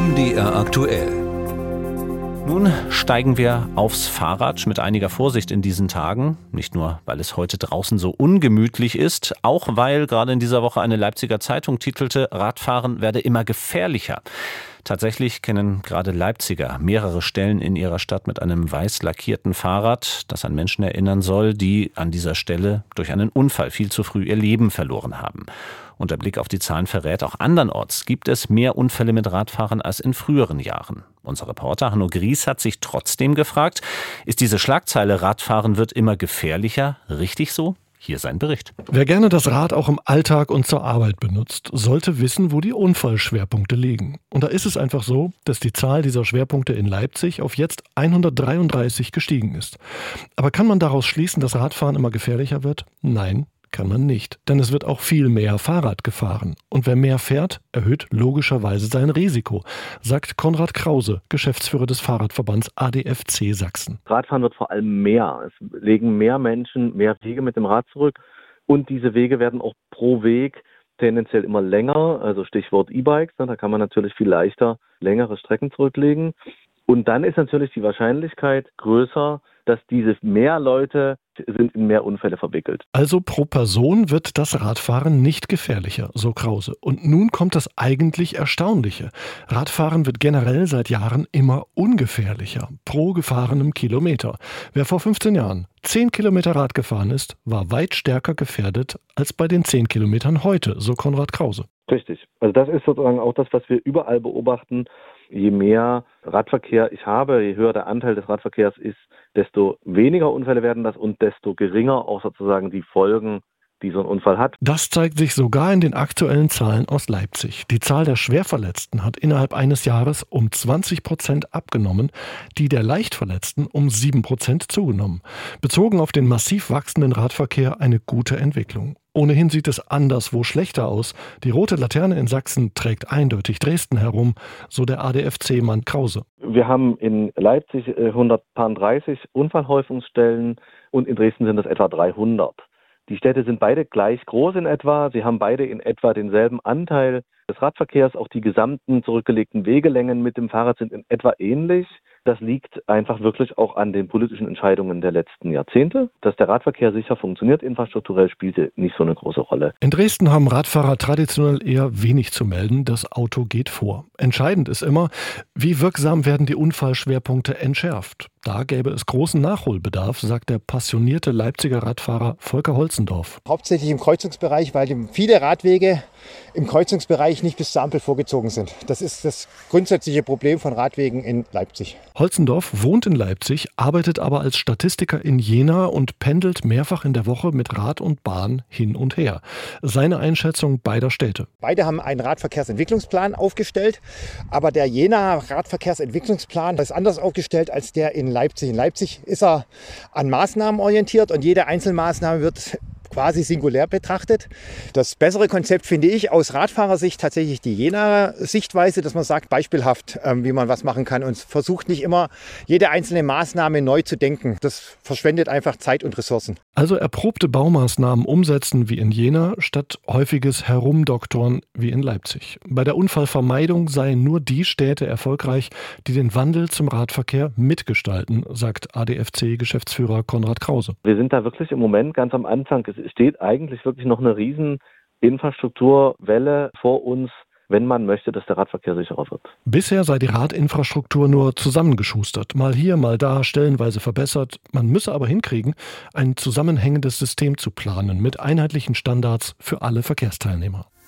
MDR aktuell. Nun steigen wir aufs Fahrrad mit einiger Vorsicht in diesen Tagen. Nicht nur, weil es heute draußen so ungemütlich ist, auch weil gerade in dieser Woche eine Leipziger Zeitung titelte, Radfahren werde immer gefährlicher. Tatsächlich kennen gerade Leipziger mehrere Stellen in ihrer Stadt mit einem weiß lackierten Fahrrad, das an Menschen erinnern soll, die an dieser Stelle durch einen Unfall viel zu früh ihr Leben verloren haben. Und der Blick auf die Zahlen verrät, auch andernorts gibt es mehr Unfälle mit Radfahrern als in früheren Jahren. Unser Reporter Hanno Gries hat sich trotzdem gefragt, ist diese Schlagzeile Radfahren wird immer gefährlicher richtig so? Hier sein Bericht. Wer gerne das Rad auch im Alltag und zur Arbeit benutzt, sollte wissen, wo die Unfallschwerpunkte liegen. Und da ist es einfach so, dass die Zahl dieser Schwerpunkte in Leipzig auf jetzt 133 gestiegen ist. Aber kann man daraus schließen, dass Radfahren immer gefährlicher wird? Nein, kann man nicht. Denn es wird auch viel mehr Fahrrad gefahren. Und wer mehr fährt, erhöht logischerweise sein Risiko, sagt Konrad Krause, Geschäftsführer des Fahrradverbands ADFC Sachsen. Radfahren wird vor allem mehr. Es legen mehr Menschen mehr Wege mit dem Rad zurück. Und diese Wege werden auch pro Weg tendenziell immer länger. Also Stichwort E-Bikes. Da kann man natürlich viel leichter längere Strecken zurücklegen. Und dann ist natürlich die Wahrscheinlichkeit größer, dass diese mehr Leute sind in mehr Unfälle verwickelt. Also pro Person wird das Radfahren nicht gefährlicher, so Krause. Und nun kommt das eigentlich Erstaunliche. Radfahren wird generell seit Jahren immer ungefährlicher, pro gefahrenem Kilometer. Wer vor 15 Jahren 10 Kilometer Rad gefahren ist, war weit stärker gefährdet als bei den 10 Kilometern heute, so Konrad Krause. Richtig. Also das ist sozusagen auch das, was wir überall beobachten. Je mehr Radverkehr ich habe, je höher der Anteil des Radverkehrs ist, desto weniger Unfälle werden das und desto geringer auch sozusagen die Folgen, die so ein Unfall hat. Das zeigt sich sogar in den aktuellen Zahlen aus Leipzig. Die Zahl der Schwerverletzten hat innerhalb eines Jahres um 20% abgenommen, die der Leichtverletzten um 7% zugenommen. Bezogen auf den massiv wachsenden Radverkehr eine gute Entwicklung. Ohnehin sieht es anderswo schlechter aus. Die rote Laterne in Sachsen trägt eindeutig Dresden herum, so der ADFC-Mann Krause. Wir haben in Leipzig 130 Unfallhäufungsstellen und in Dresden sind es etwa 300. Die Städte sind beide gleich groß in etwa. Sie haben beide in etwa denselben Anteil des Radverkehrs. Auch die gesamten zurückgelegten Wegelängen mit dem Fahrrad sind in etwa ähnlich. Das liegt einfach wirklich auch an den politischen Entscheidungen der letzten Jahrzehnte. Dass der Radverkehr sicher funktioniert, infrastrukturell spielte nicht so eine große Rolle. In Dresden haben Radfahrer traditionell eher wenig zu melden. Das Auto geht vor. Entscheidend ist immer, wie wirksam werden die Unfallschwerpunkte entschärft. Da gäbe es großen Nachholbedarf, sagt der passionierte Leipziger Radfahrer Volker Holzendorf. Hauptsächlich im Kreuzungsbereich, weil viele Radwege im Kreuzungsbereich nicht bis zur Ampel vorgezogen sind. Das ist das grundsätzliche Problem von Radwegen in Leipzig. Holzendorf wohnt in Leipzig, arbeitet aber als Statistiker in Jena und pendelt mehrfach in der Woche mit Rad und Bahn hin und her. Seine Einschätzung beider Städte. Beide haben einen Radverkehrsentwicklungsplan aufgestellt, aber der Jena Radverkehrsentwicklungsplan ist anders aufgestellt als der in Leipzig. In Leipzig ist er an Maßnahmen orientiert und jede Einzelmaßnahme wird quasi singulär betrachtet. Das bessere Konzept finde ich aus Radfahrersicht tatsächlich die Jenaer Sichtweise, dass man sagt, beispielhaft, wie man was machen kann und versucht nicht immer jede einzelne Maßnahme neu zu denken. Das verschwendet einfach Zeit und Ressourcen. Also erprobte Baumaßnahmen umsetzen wie in Jena, statt häufiges Herumdoktoren wie in Leipzig. Bei der Unfallvermeidung seien nur die Städte erfolgreich, die den Wandel zum Radverkehr mitgestalten, sagt ADFC-Geschäftsführer Konrad Krause. Wir sind da wirklich im Moment ganz am Anfang. Es steht eigentlich wirklich noch eine riesen Infrastrukturwelle vor uns, wenn man möchte, dass der Radverkehr sicherer wird. Bisher sei die Radinfrastruktur nur zusammengeschustert, mal hier, mal da, stellenweise verbessert. Man müsse aber hinkriegen, ein zusammenhängendes System zu planen mit einheitlichen Standards für alle Verkehrsteilnehmer.